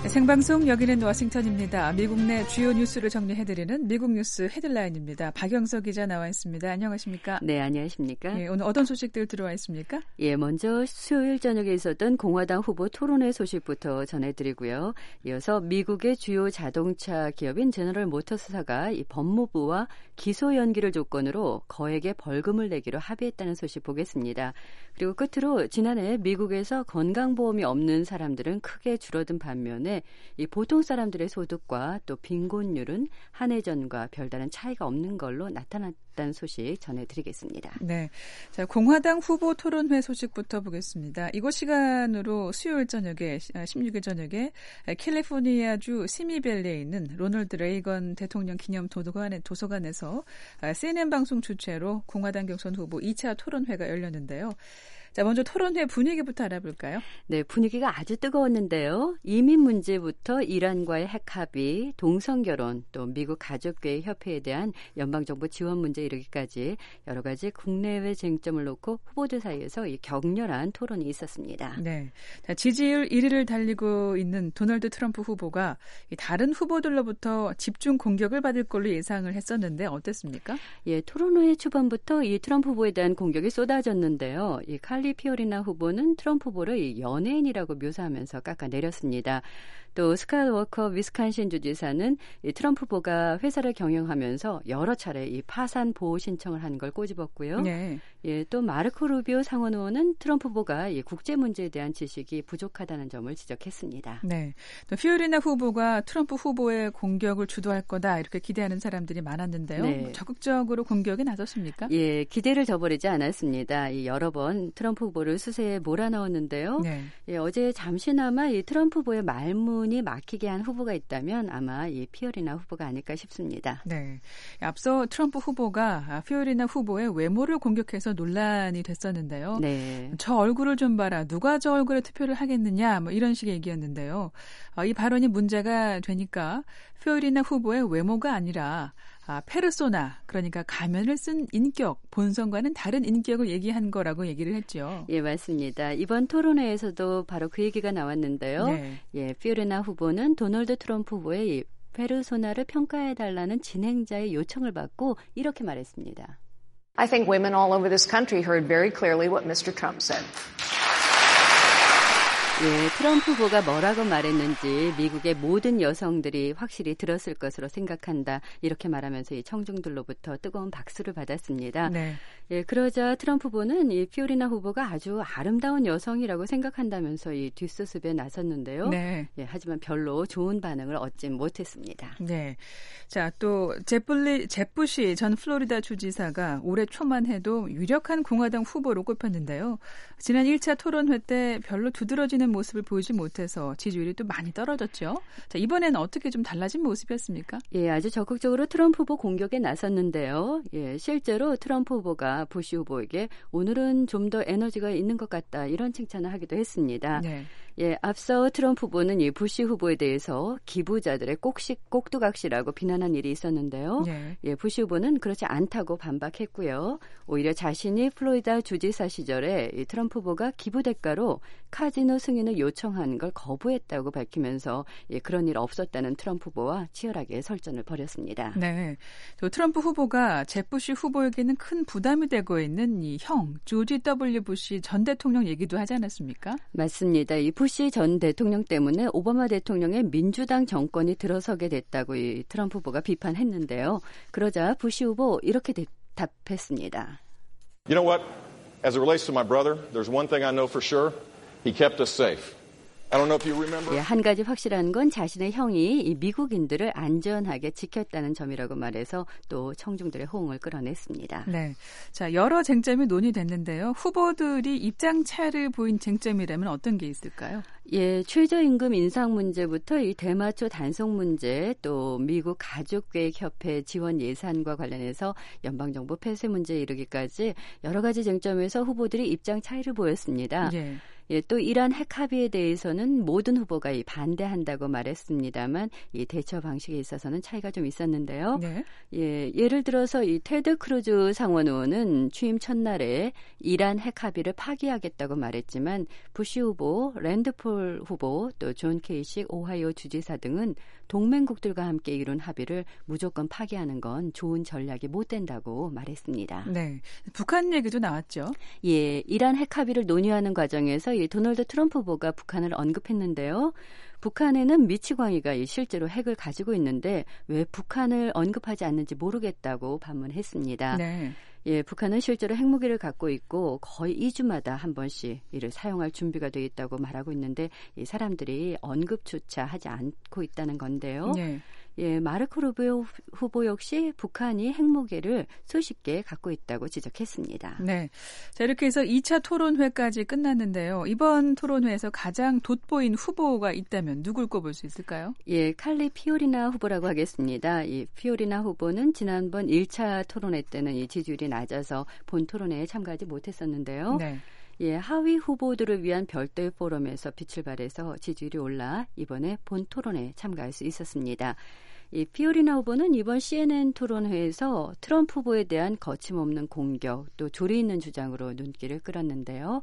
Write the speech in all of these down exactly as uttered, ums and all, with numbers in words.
생방송 여기는 워싱턴입니다. 미국 내 주요 뉴스를 정리해드리는 미국 뉴스 헤드라인입니다. 박영석 기자 나와 있습니다. 안녕하십니까? 네, 안녕하십니까? 예, 오늘 어떤 소식들 들어와 있습니까? 예, 먼저 수요일 저녁에 있었던 공화당 후보 토론회 소식부터 전해드리고요. 이어서 미국의 주요 자동차 기업인 제너럴 모터스사가 이 법무부와 기소 연기를 조건으로 거액의 벌금을 내기로 합의했다는 소식 보겠습니다. 그리고 끝으로 지난해 미국에서 건강보험이 없는 사람들은 크게 줄어든 반면에 이 보통 사람들의 소득과 또 빈곤율은 한 해 전과 별다른 차이가 없는 걸로 나타났다는 소식 전해드리겠습니다. 네, 자 공화당 후보 토론회 소식부터 보겠습니다. 이곳 시간으로 수요일 저녁에 십육 일 저녁에 캘리포니아주 시미밸리에 있는 로널드 레이건 대통령 기념 도서관에, 도서관에서 씨엔엔 방송 주최로 공화당 경선 후보 이 차 토론회가 열렸는데요. 자, 먼저 토론회 분위기부터 알아볼까요? 네, 분위기가 아주 뜨거웠는데요. 이민 문제부터 이란과의 핵 합의, 동성결혼, 또 미국 가족계획 협회에 대한 연방정부 지원 문제 이르기까지 여러 가지 국내외 쟁점을 놓고 후보들 사이에서 이 격렬한 토론이 있었습니다. 네, 자, 지지율 일 위를 달리고 있는 도널드 트럼프 후보가 다른 후보들로부터 집중 공격을 받을 걸로 예상을 했었는데 어땠습니까? 예, 토론회 초반부터 이 트럼프 후보에 대한 공격이 쏟아졌는데요. 이 칼리 피오리나 후보는 트럼프 후보를 연예인이라고 묘사하면서 깎아내렸습니다. 또 스캇 워커 위스콘신 주지사는 이 트럼프 후보가 회사를 경영하면서 여러 차례 이 파산 보호 신청을 한 걸 꼬집었고요. 네. 예, 또 마르코 루비오 상원 의원은 트럼프 후보가 이 국제 문제에 대한 지식이 부족하다는 점을 지적했습니다. 네, 또 피오리나 후보가 트럼프 후보의 공격을 주도할 거다 이렇게 기대하는 사람들이 많았는데요. 네. 적극적으로 공격에 나섰습니까? 예, 기대를 저버리지 않았습니다. 이 여러 번 트럼프 후보를 수세에 몰아넣었는데요. 네. 예, 어제 잠시나마 이 트럼프 후보의 말문이 막히게 한 후보가 있다면 아마 이 피오리나 후보가 아닐까 싶습니다. 네, 앞서 트럼프 후보가 피오리나 후보의 외모를 공격해서 논란이 됐었는데요. 네. 저 얼굴을 좀 봐라. 누가 저 얼굴에 투표를 하겠느냐. 뭐 이런 식의 얘기였는데요. 어, 이 발언이 문제가 되니까 피오리나 후보의 외모가 아니라 아, 페르소나, 그러니까 가면을 쓴 인격, 본성과는 다른 인격을 얘기한 거라고 얘기를 했죠. 예, 맞습니다. 이번 토론회에서도 바로 그 얘기가 나왔는데요. 네. 예, 피오리나 후보는 도널드 트럼프 후보의 이 페르소나를 평가해달라는 진행자의 요청을 받고 이렇게 말했습니다. I think women all over this country heard very clearly what mister Trump said. 예, 트럼프 후보가 뭐라고 말했는지 미국의 모든 여성들이 확실히 들었을 것으로 생각한다. 이렇게 말하면서 이 청중들로부터 뜨거운 박수를 받았습니다. 네. 예, 그러자 트럼프 후보는 이 피오리나 후보가 아주 아름다운 여성이라고 생각한다면서 이 뒷수습에 나섰는데요. 네. 예, 하지만 별로 좋은 반응을 얻진 못했습니다. 네. 자, 또 제플리, 제프시 전 플로리다 주지사가 올해 초만 해도 유력한 공화당 후보로 꼽혔는데요. 지난 일 차 토론회 때 별로 두드러지는 모습을 보이지 못해서 지지율이 또 많이 떨어졌죠. 자, 이번에는 어떻게 좀 달라진 모습이었습니까? 예, 아주 적극적으로 트럼프 후보 공격에 나섰는데요. 예, 실제로 트럼프 후보가 부시 후보에게 오늘은 좀 더 에너지가 있는 것 같다 이런 칭찬을 하기도 했습니다. 네. 예, 앞서 트럼프 후보는 이 부시 후보에 대해서 기부자들의 꼭식, 꼭두각시라고 비난한 일이 있었는데요. 네. 예, 부시 후보는 그렇지 않다고 반박했고요. 오히려 자신이 플로리다 주지사 시절에 이 트럼프 후보가 기부 대가로 카지노 승인을 요청한 걸 거부했다고 밝히면서 예, 그런 일 없었다는 트럼프 후보와 치열하게 설전을 벌였습니다. 네, 또 트럼프 후보가 제프시 후보에게는 큰 부담이 되고 있는 이 형 조지 더블유 부시 전 대통령 얘기도 하지 않았습니까? 맞습니다. 이 부시 전 대통령 때문에 오바마 대통령의 민주당 정권이 들어서게 됐다고 이 트럼프 후보가 비판했는데요. 그러자 부시 후보 이렇게 답했습니다. You know what? As it relates to my brother, there's one thing I know for sure. He kept us safe. I don't know if you remember. 예, 한 가지 확실한 건 자신의 형이 이 미국인들을 안전하게 지켰다는 점이라고 말해서 또 청중들의 호응을 끌어냈습니다. 네, 자 여러 쟁점이 논의됐는데요. 후보들이 입장 차이를 보인 쟁점이라면 어떤 게 있을까요? 예, 최저임금 인상 문제부터 이 대마초 단속 문제, 또 미국 가족계획협회 지원 예산과 관련해서 연방정부 폐쇄 문제에 이르기까지 여러 가지 쟁점에서 후보들이 입장 차이를 보였습니다. 예. 예, 또 이란 핵 합의에 대해서는 모든 후보가 이 반대한다고 말했습니다만 이 대처 방식에 있어서는 차이가 좀 있었는데요. 네. 예, 예를 들어서 이 테드 크루즈 상원 의원은 취임 첫날에 이란 핵 합의를 파기하겠다고 말했지만 부시 후보, 랜드폴 후보, 또 존 케이식 오하이오 주지사 등은 동맹국들과 함께 이룬 합의를 무조건 파기하는 건 좋은 전략이 못 된다고 말했습니다. 네, 북한 얘기도 나왔죠. 예, 이란 핵 합의를 논의하는 과정에서 이 도널드 트럼프 후보가 북한을 언급했는데요. 북한에는 미치광이가 실제로 핵을 가지고 있는데 왜 북한을 언급하지 않는지 모르겠다고 반문했습니다. 네. 예, 북한은 실제로 핵무기를 갖고 있고 거의 이 주마다 한 번씩 이를 사용할 준비가 돼 있다고 말하고 있는데 이 사람들이 언급조차 하지 않고 있다는 건데요. 네. 예, 마르코 루비오 후보 역시 북한이 핵무기를 수십 개 갖고 있다고 지적했습니다. 네. 자, 이렇게 해서 이 차 토론회까지 끝났는데요. 이번 토론회에서 가장 돋보인 후보가 있다면 누굴 꼽을 수 있을까요? 예, 칼리 피오리나 후보라고 하겠습니다. 이 피오리나 후보는 지난번 일 차 토론회 때는 이 지지율이 낮아서 본 토론회에 참가하지 못했었는데요. 네. 예, 하위 후보들을 위한 별도의 포럼에서 빛을 발해서 지지율이 올라 이번에 본 토론회에 참가할 수 있었습니다. 이 피오리나 후보는 이번 씨엔엔 토론회에서 트럼프 후보에 대한 거침없는 공격, 또 조리 있는 주장으로 눈길을 끌었는데요.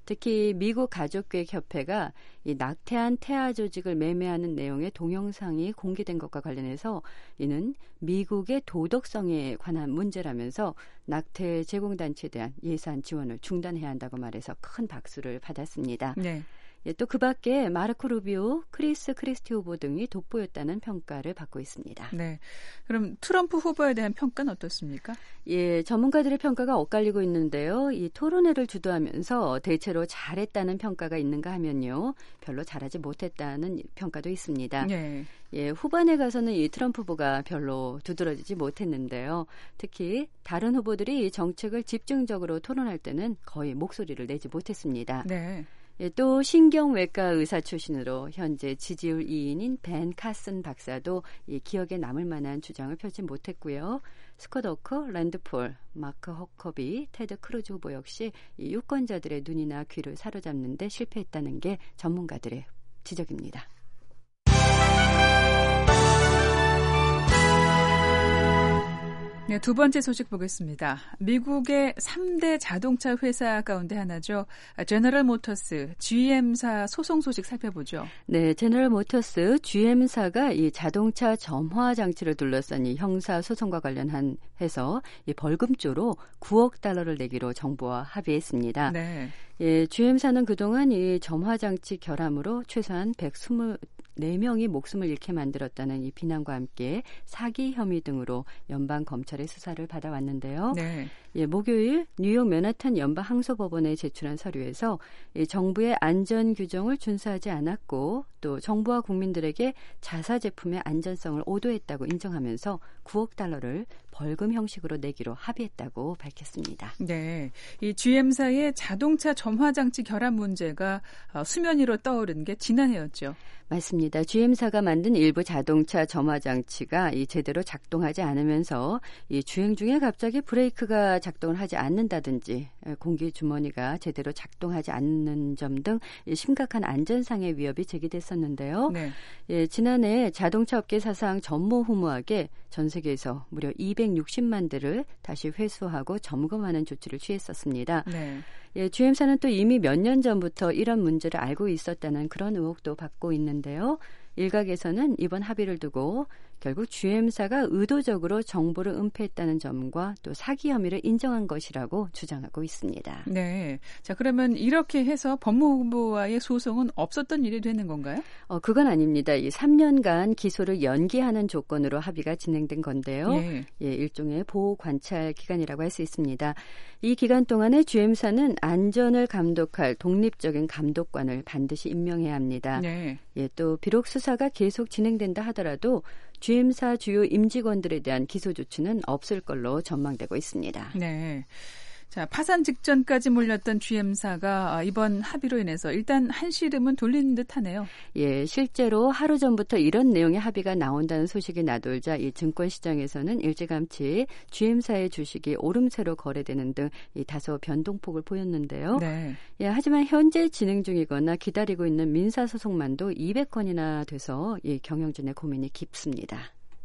특히 미국 가족계획협회가 이 낙태한 태아 조직을 매매하는 내용의 동영상이 공개된 것과 관련해서 이는 미국의 도덕성에 관한 문제라면서 낙태 제공단체에 대한 예산 지원을 중단해야 한다고 말해서 큰 박수를 받았습니다. 네. 예, 또 그 밖에 마르코 루비오, 크리스 크리스티 후보 등이 돋보였다는 평가를 받고 있습니다. 네. 그럼 트럼프 후보에 대한 평가는 어떻습니까? 예, 전문가들의 평가가 엇갈리고 있는데요. 이 토론회를 주도하면서 대체로 잘했다는 평가가 있는가 하면요. 별로 잘하지 못했다는 평가도 있습니다. 네. 예, 후반에 가서는 이 트럼프 후보가 별로 두드러지지 못했는데요. 특히 다른 후보들이 정책을 집중적으로 토론할 때는 거의 목소리를 내지 못했습니다. 네. 예, 또 신경외과 의사 출신으로 현재 지지율 이 위인 벤 카슨 박사도 이 기억에 남을 만한 주장을 펼치 못했고요. 스콧 워커, 랜드폴, 마크 허커비, 테드 크루즈 후보 역시 이 유권자들의 눈이나 귀를 사로잡는 데 실패했다는 게 전문가들의 지적입니다. 네, 두 번째 소식 보겠습니다. 미국의 삼 대 자동차 회사 가운데 하나죠. 제너럴 모터스, 지엠사 소송 소식 살펴보죠. 네, 제너럴 모터스, 지엠사가 이 자동차 점화 장치를 둘러싼 이 형사 소송과 관련한 해서 이 벌금조로 구억 달러를 내기로 정부와 합의했습니다. 네. 예, 지엠사는 그동안 이 점화 장치 결함으로 최소한 백이십사 명이 목숨을 잃게 만들었다는 이 비난과 함께 사기 혐의 등으로 연방 검찰의 수사를 받아왔는데요. 네. 예, 목요일 뉴욕 맨하탄 연방 항소법원에 제출한 서류에서 이 정부의 안전 규정을 준수하지 않았고 또 정부와 국민들에게 자사 제품의 안전성을 오도했다고 인정하면서 구억 달러를 벌금 형식으로 내기로 합의했다고 밝혔습니다. 네, 이 지엠사의 자동차 점화 장치 결함 문제가 수면 위로 떠오른 게 지난해였죠. 맞습니다. 지엠사가 만든 일부 자동차 점화 장치가 이 제대로 작동하지 않으면서 이 주행 중에 갑자기 브레이크가 작동을 하지 않는다든지 공기 주머니가 제대로 작동하지 않는 점 등 심각한 안전상의 위협이 제기됐었는데요. 네. 예, 지난해 자동차 업계 사상 전무후무하게 전 세계에서 무려 이백육십만 대를 다시 회수하고 점검하는 조치를 취했었습니다. 네. 예, 지엠사는 또 이미 몇 년 전부터 이런 문제를 알고 있었다는 그런 의혹도 받고 있는데요. 일각에서는 이번 합의를 두고 결국 지엠사가 의도적으로 정보를 은폐했다는 점과 또 사기 혐의를 인정한 것이라고 주장하고 있습니다. 네. 자, 그러면 이렇게 해서 법무부와의 소송은 없었던 일이 되는 건가요? 어, 그건 아닙니다. 이 삼 년간 기소를 연기하는 조건으로 합의가 진행된 건데요. 예. 예, 일종의 보호 관찰 기간이라고 할 수 있습니다. 이 기간 동안에 지엠사는 안전을 감독할 독립적인 감독관을 반드시 임명해야 합니다. 네. 예, 또 비록 수사가 계속 진행된다 하더라도 지엠사 주요 임직원들에 대한 기소 조치는 없을 걸로 전망되고 있습니다. 네. 자, 파산 직전까지 몰렸던 지엠사가 이번 합의로 인해서 일단 한시름은 돌리는 듯하네요. 예, 실제로 하루 전부터 이런 내용의 합의가 나온다는 소식이 나돌자 이 증권시장에서는 일찌감치 지엠사의 주식이 오름세로 거래되는 등 이 다소 변동폭을 보였는데요. 네. 예, 하지만 현재 진행 중이거나 기다리고 있는 민사소송만도 이백 건이나 돼서 이 경영진의 고민이 깊습니다.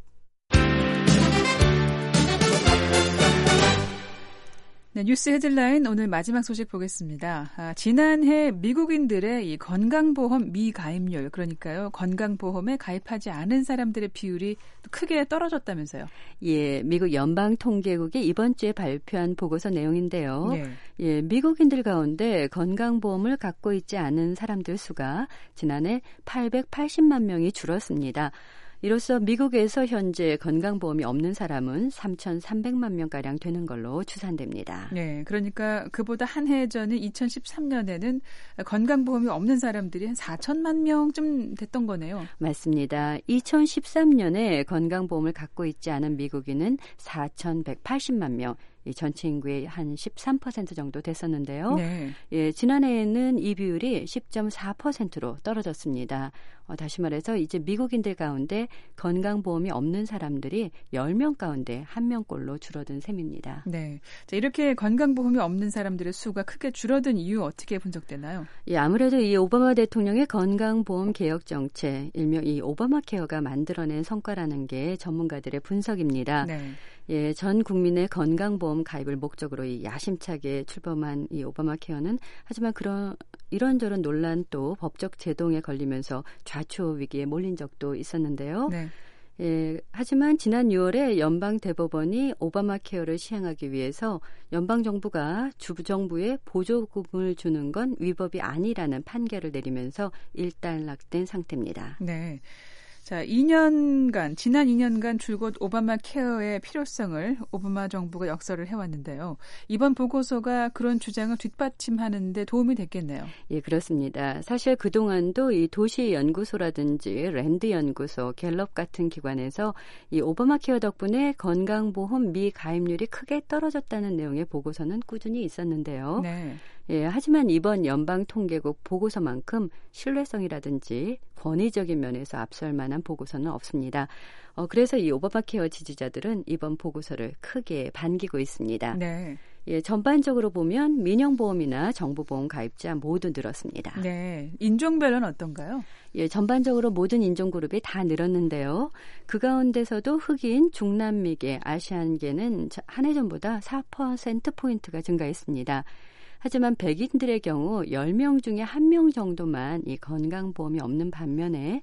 네, 뉴스 헤드라인 오늘 마지막 소식 보겠습니다. 아, 지난해 미국인들의 이 건강보험 미가입률, 그러니까요 건강보험에 가입하지 않은 사람들의 비율이 크게 떨어졌다면서요. 예, 미국 연방통계국이 이번 주에 발표한 보고서 내용인데요. 네. 예, 미국인들 가운데 건강보험을 갖고 있지 않은 사람들 수가 지난해 팔백팔십만 명이 줄었습니다. 이로써 미국에서 현재 건강보험이 없는 사람은 삼천삼백만 명가량 되는 걸로 추산됩니다. 네, 그러니까 그보다 한 해 전인 이천십삼 년에는 건강보험이 없는 사람들이 한 사천만 명쯤 됐던 거네요. 맞습니다. 이천십삼 년에 건강보험을 갖고 있지 않은 미국인은 사천백팔십만 명. 이 전체 인구의 한 십삼 퍼센트 정도 됐었는데요. 네. 예, 지난해에는 이 비율이 십 점 사 퍼센트로 떨어졌습니다. 어, 다시 말해서 이제 미국인들 가운데 건강보험이 없는 사람들이 열 명 가운데 한 명꼴로 줄어든 셈입니다. 네, 자, 이렇게 건강보험이 없는 사람들의 수가 크게 줄어든 이유 어떻게 분석되나요? 예, 아무래도 이 오바마 대통령의 건강보험 개혁 정책, 일명 이 오바마 케어가 만들어낸 성과라는 게 전문가들의 분석입니다. 네. 예, 전 국민의 건강보험 가입을 목적으로 이 야심차게 출범한 이 오바마 케어는 하지만 그런 이런저런 논란 또 법적 제동에 걸리면서 좌초 위기에 몰린 적도 있었는데요. 네. 예, 하지만 지난 유월에 연방 대법원이 오바마 케어를 시행하기 위해서 연방 정부가 주정부에 보조금을 주는 건 위법이 아니라는 판결을 내리면서 일단락된 상태입니다. 네. 자, 이 년간, 지난 이 년간 줄곧 오바마 케어의 필요성을 오바마 정부가 역설을 해왔는데요. 이번 보고서가 그런 주장을 뒷받침하는 데 도움이 됐겠네요. 예, 그렇습니다. 사실 그동안도 이 도시연구소라든지 랜드연구소, 갤럽 같은 기관에서 이 오바마 케어 덕분에 건강보험 미가입률이 크게 떨어졌다는 내용의 보고서는 꾸준히 있었는데요. 네. 예, 하지만 이번 연방통계국 보고서만큼 신뢰성이라든지 권위적인 면에서 앞설 만한 보고서는 없습니다. 어, 그래서 이 오바마 케어 지지자들은 이번 보고서를 크게 반기고 있습니다. 네. 예, 전반적으로 보면 민영보험이나 정부보험 가입자 모두 늘었습니다. 네, 인종별로는 어떤가요? 예, 전반적으로 모든 인종그룹이 다 늘었는데요. 그 가운데서도 흑인, 중남미계, 아시안계는 한 해 전보다 사 퍼센트포인트가 증가했습니다. 하지만 백인들의 경우 열 명 중에 한 명 정도만 이 건강보험이 없는 반면에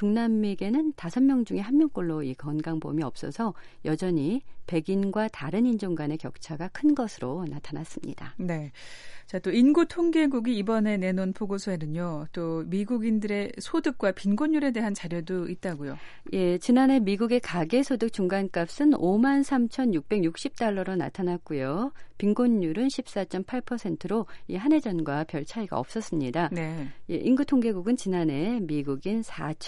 중남미계는 다섯 명 중에 한 명꼴로 이 건강보험이 없어서 여전히 백인과 다른 인종 간의 격차가 큰 것으로 나타났습니다. 네. 자, 또 인구통계국이 이번에 내놓은 보고서에는요, 또 미국인들의 소득과 빈곤율에 대한 자료도 있다고요. 예, 지난해 미국의 가계소득 중간값은 오만 삼천육백육십 달러로 나타났고요. 빈곤율은 십사 점 팔 퍼센트로 이 한 해 전과 별 차이가 없었습니다. 네. 예, 인구통계국은 지난해 미국인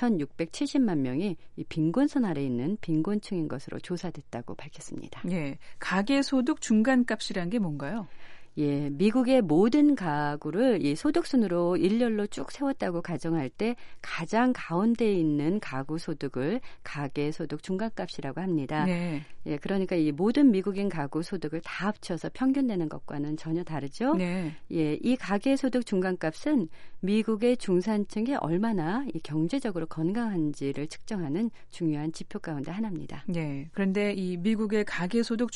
사천육백칠십만 명이 이 빈곤선 아래에 있는 빈곤층인 것으로 조사됐다고 밝혔습니다. 예, 가계소득 중간값이란 게 뭔가요? 예, 미국의 모든 가구를 이 소득순으로 일렬로 쭉 세웠다고 가정할 때 가장 가운데에 있는 가구 소득을 가계소득 중간값이라고 합니다. 네. 예, 그러니까 이 모든 미국인 가구 소득을 다 합쳐서 평균 내는 것과는 전혀 다르죠. 네. 예, 이 가계소득 중간값은 미국의 중산층이 얼마나 이 경제적으로 건강한지를 측정하는 중요한 지표 가운데 하나입니다. 네. 그런데 이 미국의 가계소득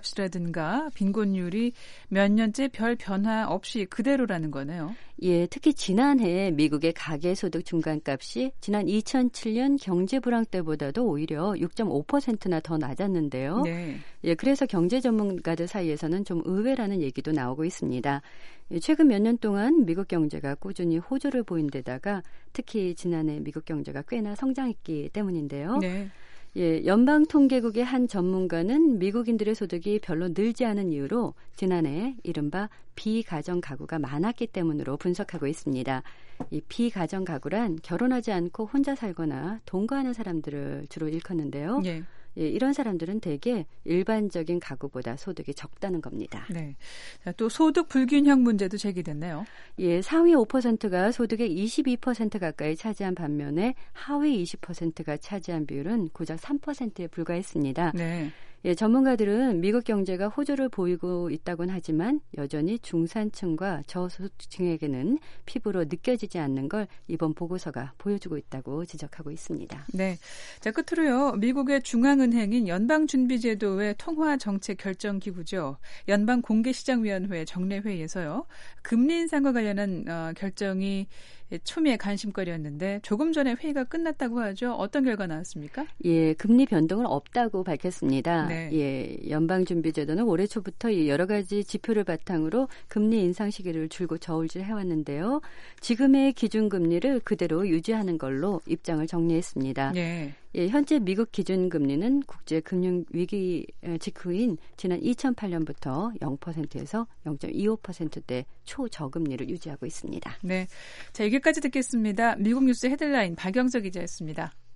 중간값이라든가 빈곤율이 몇 년째 별 변화 없이 그대로라는 거네요. 예, 특히 지난해 미국의 가계소득 중간값이 지난 이천칠 년 경제불황 때보다도 오히려 육 점 오 퍼센트나 더 낮았는데요. 네. 예, 그래서 경제 전문가들 사이에서는 좀 의외라는 얘기도 나오고 있습니다. 예, 최근 몇 년 동안 미국 경제가 꾸준히 호조를 보인 데다가 특히 지난해 미국 경제가 꽤나 성장했기 때문인데요. 네. 예, 연방통계국의 한 전문가는 미국인들의 소득이 별로 늘지 않은 이유로 지난해 이른바 비가정 가구가 많았기 때문으로 분석하고 있습니다. 이 비가정 가구란 결혼하지 않고 혼자 살거나 동거하는 사람들을 주로 일컫는데요. 예. 예, 이런 사람들은 대개 일반적인 가구보다 소득이 적다는 겁니다. 네. 자, 또 소득 불균형 문제도 제기됐네요. 예, 상위 오 퍼센트가 소득의 이십이 퍼센트 가까이 차지한 반면에 하위 이십 퍼센트가 차지한 비율은 고작 삼 퍼센트에 불과했습니다. 네. 예, 전문가들은 미국 경제가 호조를 보이고 있다곤 하지만 여전히 중산층과 저소득층에게는 피부로 느껴지지 않는 걸 이번 보고서가 보여주고 있다고 지적하고 있습니다. 네. 자, 끝으로요. 미국의 중앙은행인 연방준비제도의 통화정책결정기구죠. 연방공개시장위원회 정례회의에서요. 금리 인상과 관련한 어, 결정이 초미의 관심거리였는데 조금 전에 회의가 끝났다고 하죠. 어떤 결과 나왔습니까? 예, 금리 변동은 없다고 밝혔습니다. 네. 예, 연방준비제도는 올해 초부터 여러 가지 지표를 바탕으로 금리 인상 시기를 줄곧 저울질 해왔는데요. 지금의 기준금리를 그대로 유지하는 걸로 입장을 정리했습니다. 네. 예, 현재 미국 기준금리는 국제금융위기 직후인 지난 이천팔 년부터 영 퍼센트에서 영 점 이오 퍼센트대 초저금리를 유지하고 있습니다. 네, 자 여기까지 듣겠습니다. 미국 뉴스 헤드라인 박영석 기자였습니다.